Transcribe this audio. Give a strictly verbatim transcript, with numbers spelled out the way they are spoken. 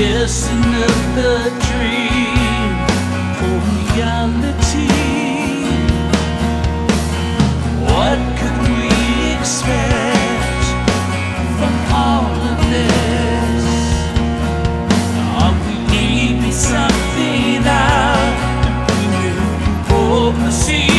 just another dream for reality. What could we expect from all of this? Are we leaving something out? We will oversee.